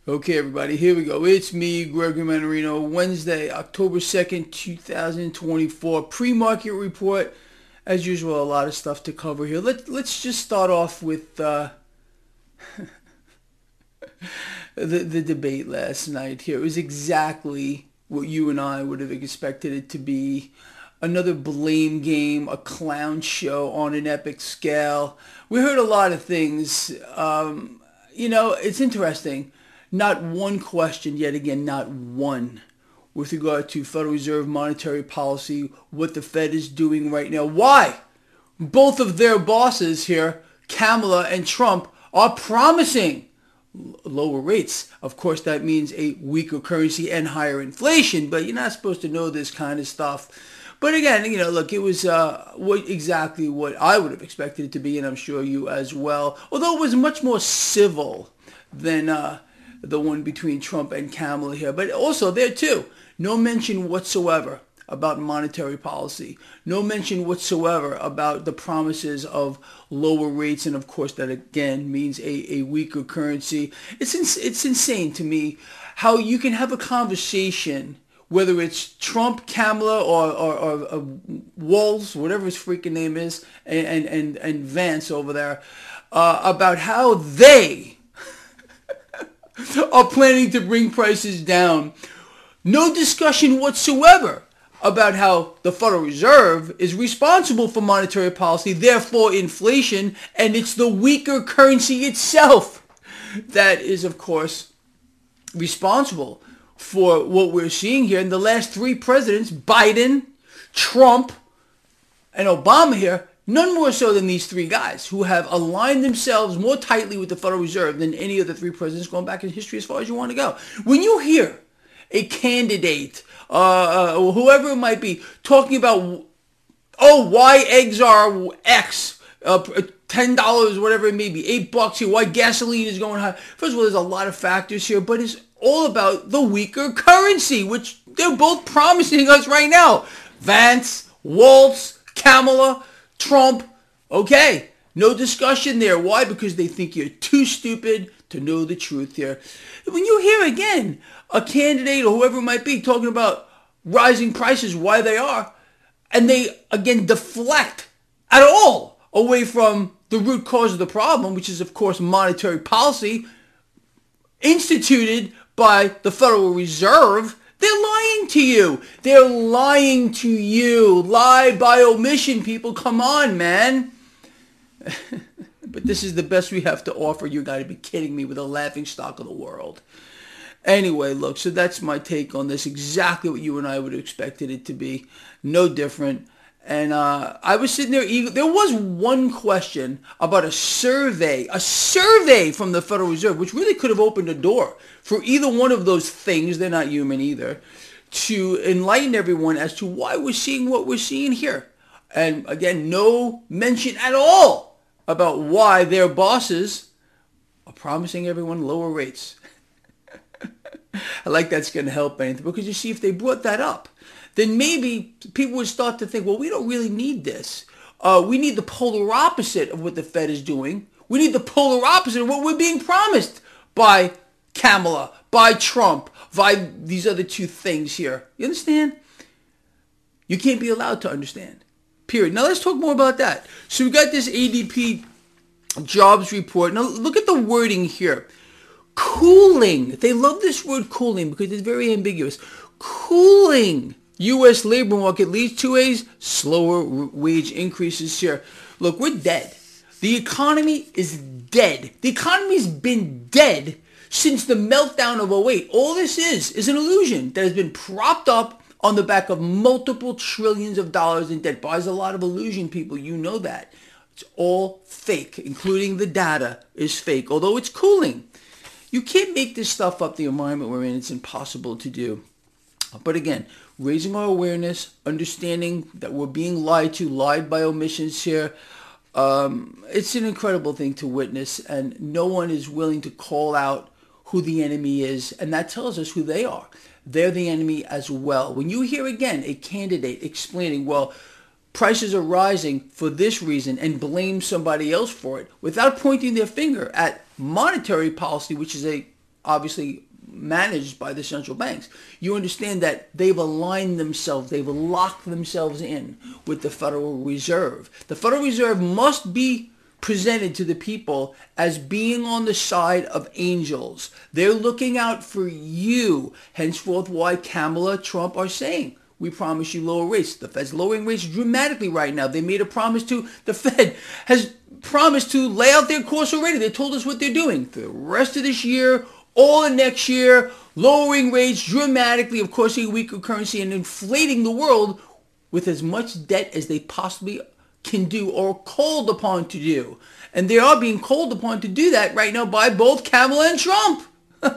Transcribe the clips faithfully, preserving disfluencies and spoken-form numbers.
Okay, everybody, here we go. It's me, Gregory Manarino. Wednesday, October second, two thousand twenty-four. Pre-market report. As usual, a lot of stuff to cover here. Let, let's just start off with uh, the, the debate last night here. It was exactly what you and I would have expected it to be. Another blame game, a clown show on an epic scale. We heard a lot of things. Um, you know, it's interesting. Not one question, yet again, not one, with regard to Federal Reserve monetary policy, what the Fed is doing right now. Why? Both of their bosses here, Kamala and Trump, are promising lower rates. Of course, that means a weaker currency and higher inflation, but you're not supposed to know this kind of stuff. But again, you know, look, it was uh, what, exactly what I would have expected it to be, and I'm sure you as well, although it was much more civil than Uh, the one between Trump and Kamala here. But also there too, no mention whatsoever about monetary policy. No mention whatsoever about the promises of lower rates. And of course that again means a, a weaker currency. It's, ins- it's insane to me how you can have a conversation, whether it's Trump, Kamala, or, or, or, or Walz, whatever his freaking name is, and, and, and Vance over there, uh, about how they are planning to bring prices down. No discussion whatsoever about how the Federal Reserve is responsible for monetary policy, therefore inflation, and it's the weaker currency itself that is, of course, responsible for what we're seeing here. In the last three presidents, Biden, Trump, and Obama here, none more so than these three guys who have aligned themselves more tightly with the Federal Reserve than any of the three presidents going back in history as far as you want to go. When you hear a candidate, uh, uh, whoever it might be, talking about, oh, why eggs are X, uh, ten dollars, whatever it may be, eight bucks here, why gasoline is going high. First of all, there's a lot of factors here, but it's all about the weaker currency, which they're both promising us right now. Vance, Walz, Kamala, Trump, okay, no discussion there. Why? Because they think you're too stupid to know the truth here. When you hear, again, a candidate or whoever it might be talking about rising prices, why they are, and they, again, deflect at all away from the root cause of the problem, which is, of course, monetary policy instituted by the Federal Reserve, they're lying to you. They're lying to you. Lie by omission, people. Come on, man. But this is the best we have to offer. You got to be kidding me, with a laughing stock of the world. Anyway, look, so that's my take on this. Exactly what you and I would have expected it to be. No different. And uh, I was sitting there eager. There was one question about a survey, a survey from the Federal Reserve, which really could have opened a door for either one of those things, they're not human either, to enlighten everyone as to why we're seeing what we're seeing here. And again, no mention at all about why their bosses are promising everyone lower rates. I like that's going to help anything, because you see, if they brought that up, then maybe people would start to think, well, we don't really need this. Uh, we need the polar opposite of what the Fed is doing. We need the polar opposite of what we're being promised by Kamala, by Trump, by these other two things here. You understand? You can't be allowed to understand. Period. Now let's talk more about that. So we got this A D P jobs report. Now look at the wording here. Cooling. They love this word cooling because it's very ambiguous. Cooling. U S labor market leads to a slower wage increases here. Look, we're dead. The economy is dead. The economy's been dead since the meltdown of oh eight. All this is is an illusion that has been propped up on the back of multiple trillions of dollars in debt. Buys a lot of illusion, people. You know that. It's all fake, including the data is fake, although it's cooling. You can't make this stuff up, the environment we're in. It's impossible to do. But again, raising our awareness, understanding that we're being lied to, lied by omissions here. Um, it's an incredible thing to witness, and no one is willing to call out who the enemy is, and that tells us who they are. They're the enemy as well. When you hear, again, a candidate explaining, well, prices are rising for this reason, and blame somebody else for it, without pointing their finger at monetary policy, which is a obviously managed by the central banks. You understand that they've aligned themselves, they've locked themselves in with the Federal Reserve. The Federal Reserve must be presented to the people as being on the side of angels. They're looking out for you. Henceforth, why Kamala, Trump are saying, we promise you lower rates. The Fed's lowering rates dramatically right now. They made a promise to, the Fed has promised to lay out their course already. They told us what they're doing for the rest of this year, all of next year, lowering rates dramatically, of course, a weaker currency, and inflating the world with as much debt as they possibly can do or called upon to do. And they are being called upon to do that right now by both Kamala and Trump.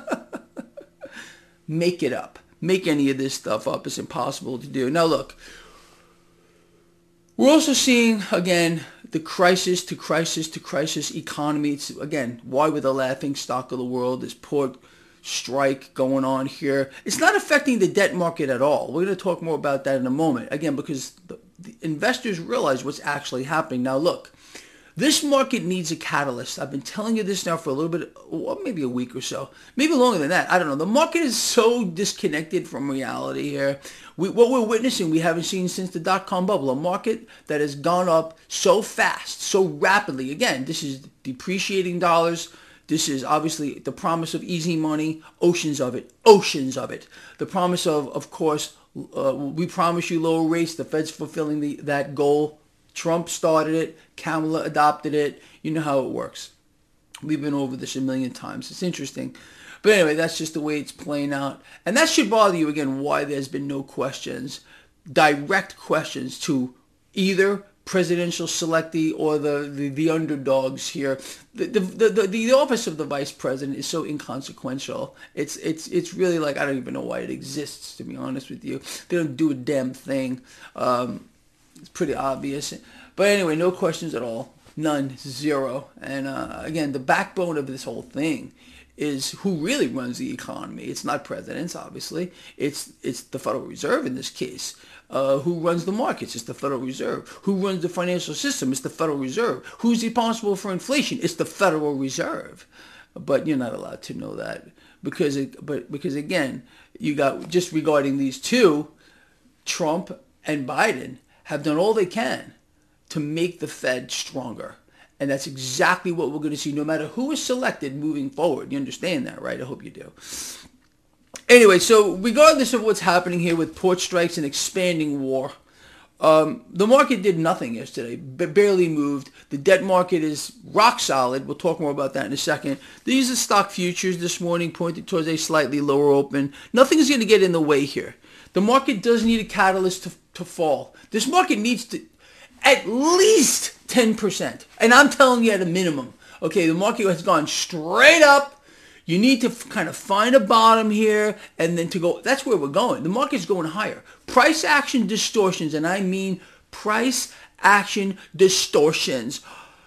Make it up. Make any of this stuff up. It's impossible to do. Now look, we're also seeing, again, the crisis to crisis to crisis economy. It's, again, why we're the laughing stock of the world. This port strike going on here. It's not affecting the debt market at all. We're going to talk more about that in a moment. Again, because the, the investors realize what's actually happening. Now look, this market needs a catalyst. I've been telling you this now for a little bit, well, maybe a week or so, maybe longer than that. I don't know. The market is so disconnected from reality here. We, what we're witnessing, we haven't seen since the dot-com bubble, a market that has gone up so fast, so rapidly. Again, this is depreciating dollars. This is obviously the promise of easy money, oceans of it, oceans of it. The promise of, of course, uh, we promise you lower rates. The Fed's fulfilling the, that goal. Trump started it. Kamala adopted it. You know how it works. We've been over this a million times. It's interesting. But anyway, that's just the way it's playing out. And that should bother you, again, why there's been no questions, direct questions to either presidential selectee or the, the, the underdogs here. The, the, the, the office of the vice president is so inconsequential. It's, it's, it's really like, I don't even know why it exists, to be honest with you. They don't do a damn thing. Um, It's pretty obvious. But anyway, no questions at all. None. Zero. And uh, again, the backbone of this whole thing is who really runs the economy. It's not presidents, obviously. It's it's the Federal Reserve in this case. Uh, who runs the markets? It's the Federal Reserve. Who runs the financial system? It's the Federal Reserve. Who's responsible for inflation? It's the Federal Reserve. But you're not allowed to know that because, it, but because again, you got just regarding these two, Trump and Biden have done all they can to make the Fed stronger. And that's exactly what we're going to see no matter who is selected moving forward. You understand that, right? I hope you do. Anyway, so regardless of what's happening here with port strikes and expanding war, um, the market did nothing yesterday, barely moved. The debt market is rock solid. We'll talk more about that in a second. These are stock futures this morning pointed towards a slightly lower open. Nothing is going to get in the way here. The market does need a catalyst to, to fall. This market needs to at least ten percent. And I'm telling you at a minimum. Okay, the market has gone straight up. You need to f- kind of find a bottom here and then to go. That's where we're going. The market's going higher. Price action distortions, and I mean price action distortions.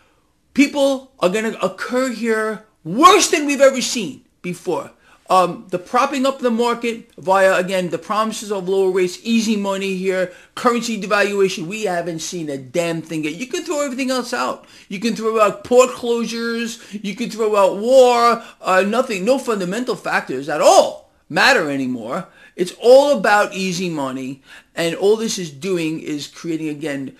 People are going to occur here worse than we've ever seen before. Um, the propping up the market via, again, the promises of lower rates, easy money here, currency devaluation. We haven't seen a damn thing yet. You can throw everything else out. You can throw out port closures. You can throw out war. Uh, nothing, no fundamental factors at all matter anymore. It's all about easy money. And all this is doing is creating, again,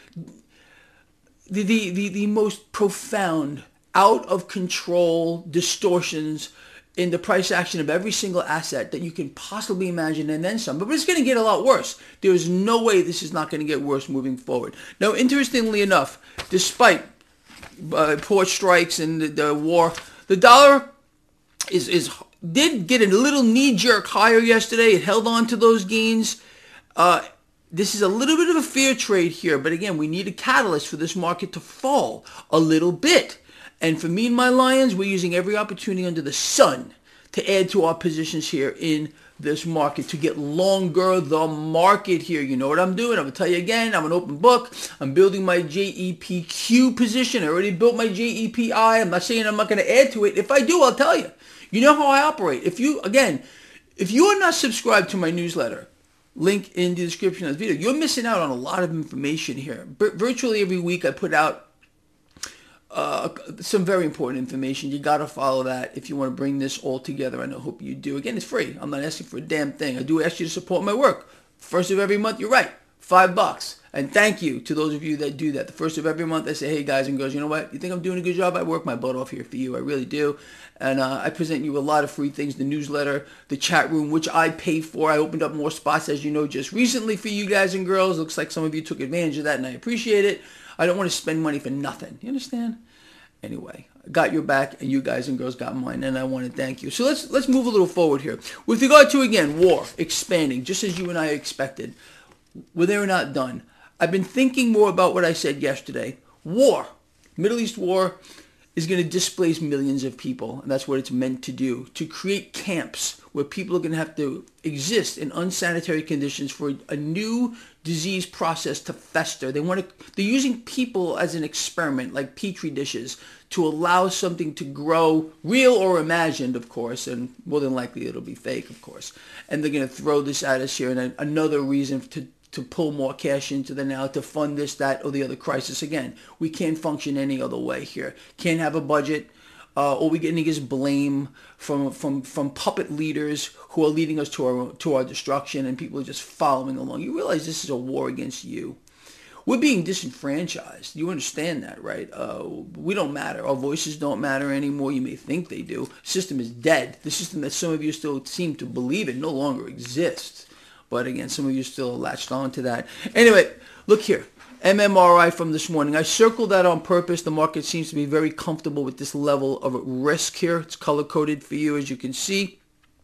the, the, the, the most profound, out of control distortions in the price action of every single asset that you can possibly imagine and then some. But it's going to get a lot worse. There is no way this is not going to get worse moving forward. Now, interestingly enough, despite uh, port strikes and the, the war, the dollar is, is did get a little knee-jerk higher yesterday. It held on to those gains. Uh, this is a little bit of a fair trade here. But again, we need a catalyst for this market to fall a little bit. And for me and my Lions, we're using every opportunity under the sun to add to our positions here in this market, to get longer the market here. You know what I'm doing? I'm going to tell you again, I'm an open book. I'm building my J E P Q position. I already built my J E P I. I'm not saying I'm not going to add to it. If I do, I'll tell you. You know how I operate. If you, again, if you are not subscribed to my newsletter, link in the description of the video, you're missing out on a lot of information here. V- virtually every week I put out uh, some very important information. You got to follow that if you want to bring this all together, and I hope you do. Again, it's free. I'm not asking for a damn thing. I do ask you to support my work. First of every month, you're right, five bucks. And thank you to those of you that do that. The first of every month, I say, hey, guys and girls, you know what? You think I'm doing a good job? I work my butt off here for you. I really do. And uh, I present you a lot of free things, the newsletter, the chat room, which I pay for. I opened up more spots, as you know, just recently for you guys and girls. Looks like some of you took advantage of that, and I appreciate it. I don't want to spend money for nothing. You understand? Anyway, I got your back, and you guys and girls got mine, and I want to thank you. So let's let's move a little forward here. With regard to, again, war, expanding, just as you and I expected. Well, they're not done. I've been thinking more about what I said yesterday. War, Middle East war, is going to displace millions of people, and that's what it's meant to do, to create camps where people are going to have to exist in unsanitary conditions for a new disease process to fester. They want to, they're using people as an experiment, like petri dishes, to allow something to grow, real or imagined, of course, and more than likely it'll be fake, of course. And they're going to throw this at us here, and another reason to to pull more cash into the now, to fund this, that, or the other crisis. Again, we can't function any other way here. Can't have a budget. Uh, all we're getting is blame from from from puppet leaders who are leading us to our to our destruction, and people are just following along. You realize this is a war against you. We're being disenfranchised. You understand that, right? Uh, we don't matter. Our voices don't matter anymore. You may think they do. The system is dead. The system that some of you still seem to believe in no longer exists. But again, some of you still latched on to that. Anyway, look here. M M R I from this morning. I circled that on purpose. The market seems to be very comfortable with this level of risk here. It's color-coded for you, as you can see.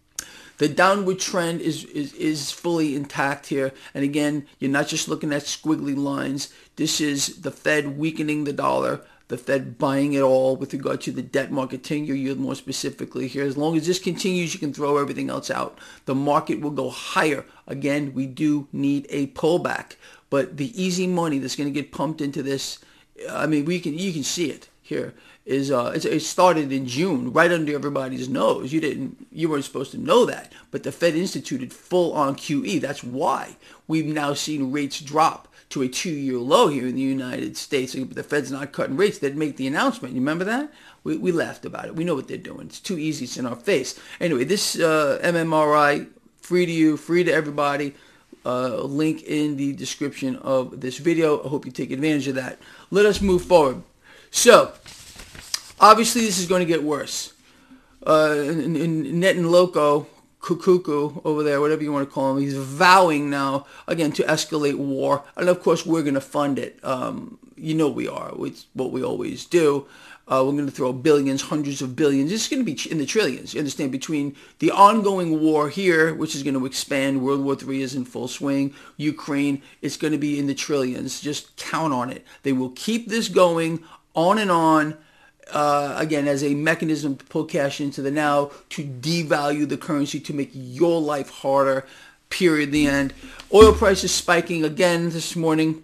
The downward trend is, is, is fully intact here. And again, you're not just looking at squiggly lines. This is the Fed weakening the dollar, the Fed buying it all with regard to the debt market, ten-year yield more specifically here. As long as this continues, you can throw everything else out. The market will go higher. Again, we do need a pullback. But the easy money that's going to get pumped into this, I mean, we can you can see it here. Is uh, it's, it started in June, right under everybody's nose. You didn't, you weren't supposed to know that, but the Fed instituted full-on Q E. That's why we've now seen rates drop to a two-year low here in the United States. The Fed's not cutting rates. They'd make the announcement. You remember that? We, we laughed about it. We know what they're doing. It's too easy. It's in our face. Anyway, this uh, M M R I, free to you, free to everybody. Uh, link in the description of this video. I hope you take advantage of that. Let us move forward. So, obviously, this is going to get worse. Uh, in, in Net and Loco, Kukuku over there, whatever you want to call him, he's vowing now, again, to escalate war. And, of course, we're going to fund it. Um, you know we are. It's what we always do. Uh, we're going to throw billions, hundreds of billions. It's going to be in the trillions, you understand, between the ongoing war here, which is going to expand. World War Three is in full swing. Ukraine, it's going to be in the trillions. Just count on it. They will keep this going on and on. Uh, again, as a mechanism to pull cash into the now, to devalue the currency, to make your life harder, period, the end. Oil prices spiking again this morning,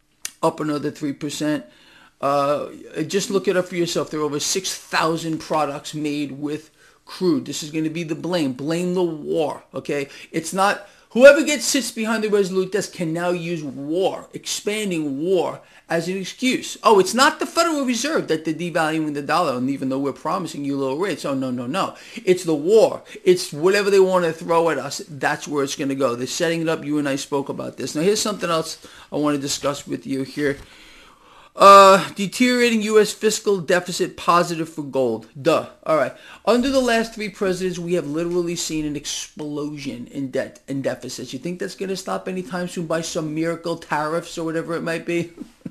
up another three percent. Uh, just look it up for yourself. There are over six thousand products made with crude. This is going to be the blame. Blame the war, okay? It's not... Whoever gets sits behind the Resolute desk can now use war, expanding war, as an excuse. Oh, it's not the Federal Reserve that they're devaluing the dollar, and even though we're promising you low rates. Oh, no, no, no. It's the war. It's whatever they want to throw at us. That's where it's going to go. They're setting it up. You and I spoke about this. Now, here's something else I want to discuss with you here. Uh, deteriorating U S fiscal deficit positive for gold. Duh. All right. Under the last three presidents, we have literally seen an explosion in debt and deficits. You think that's going to stop anytime soon by some miracle tariffs or whatever it might be?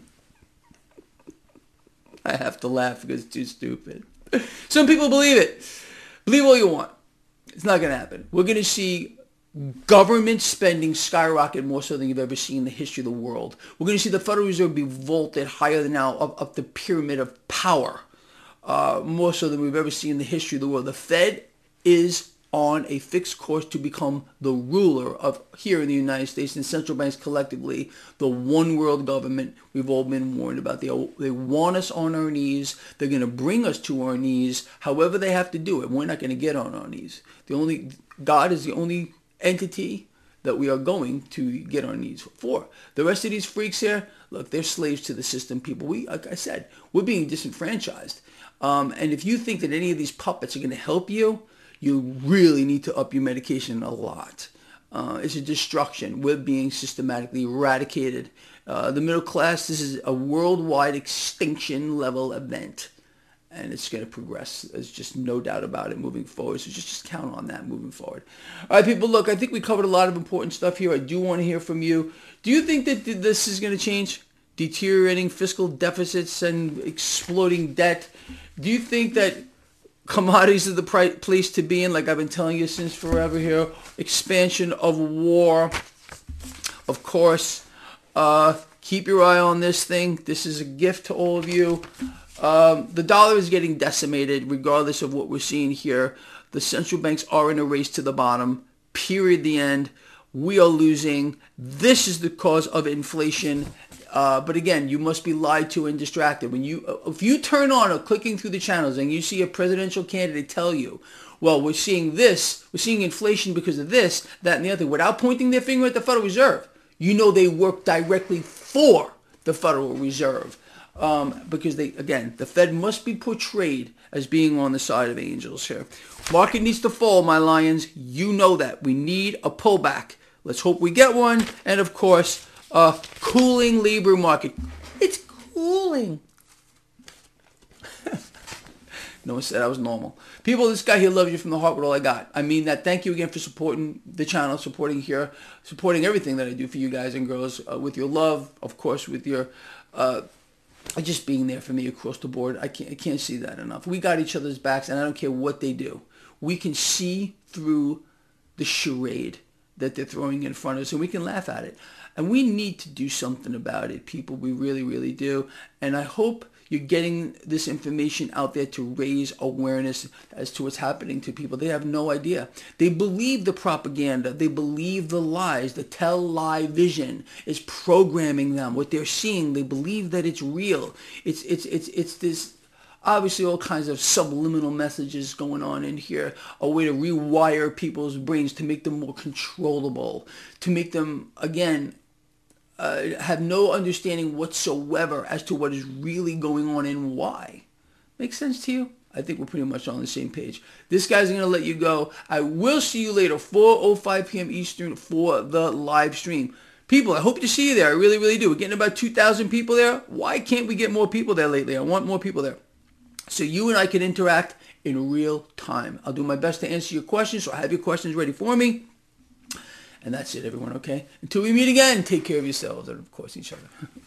I have to laugh because it's too stupid. Some people believe it. Believe all you want. It's not going to happen. We're going to see government spending skyrocket more so than you've ever seen in the history of the world. We're going to see the Federal Reserve be vaulted higher than now up, up the pyramid of power, uh, more so than we've ever seen in the history of the world. The Fed is on a fixed course to become the ruler of here in the United States, and central banks collectively, the one world government we've all been warned about. They, they want us on our knees. They're going to bring us to our knees however they have to do it. We're not going to get on our knees. The only God is the only entity that we are going to get our needs for. The rest of these freaks here, look, they're slaves to the system, people. We, like I said, we're being disenfranchised. Um, and if you think that any of these puppets are going to help you, you really need to up your medication a lot. Uh, it's a destruction. We're being systematically eradicated. Uh, the middle class, this is a worldwide extinction level event. And it's going to progress. There's just no doubt about it moving forward. So just, just count on that moving forward. All right, people, look, I think we covered a lot of important stuff here. I do want to hear from you. Do you think that this is going to change? Deteriorating fiscal deficits and exploding debt. Do you think that commodities are the pri- place to be in, like I've been telling you since forever here? Expansion of war. Of course, uh, keep your eye on this thing. This is a gift to all of you. Um, the dollar is getting decimated regardless of what we're seeing here. The central banks are in a race to the bottom. Period. The end. We are losing. This is the cause of inflation. Uh, but again, you must be lied to and distracted. When you, if you turn on or clicking through the channels and you see a presidential candidate tell you, well, we're seeing this, we're seeing inflation because of this, that, and the other, without pointing their finger at the Federal Reserve, you know they work directly for the Federal Reserve. Um, because they, again, the Fed must be portrayed as being on the side of angels here. Market needs to fall, my lions. You know that. We need a pullback. Let's hope we get one. And of course, uh, cooling labor market. It's cooling. No one said I was normal. People, this guy here loves you from the heart with all I got. I mean that. Thank you again for supporting the channel, supporting here, supporting everything that I do for you guys and girls, uh, with your love, of course, with your... Uh, just being there for me across the board. I can't, I can't see that enough. We got each other's backs, and I don't care what they do. We can see through the charade that they're throwing in front of us, and we can laugh at it. And we need to do something about it, people. We really, really do. And I hope you're getting this information out there to raise awareness as to what's happening to people. They have no idea. They believe the propaganda. They believe the lies. The tell-lie vision is programming them. What they're seeing, they believe that it's real. It's it's it's it's this. Obviously, all kinds of subliminal messages going on in here, a way to rewire people's brains to make them more controllable, to make them, again, uh, have no understanding whatsoever as to what is really going on and why. Make sense to you? I think we're pretty much on the same page. This guy's going to let you go. I will see you later, four oh five p.m. Eastern for the live stream. People, I hope to see you there. I really, really do. We're getting about two thousand people there. Why can't we get more people there lately? I want more people there, so you and I can interact in real time. I'll do my best to answer your questions, so have your questions ready for me. And that's it, everyone, okay? Until we meet again, take care of yourselves and, of course, each other.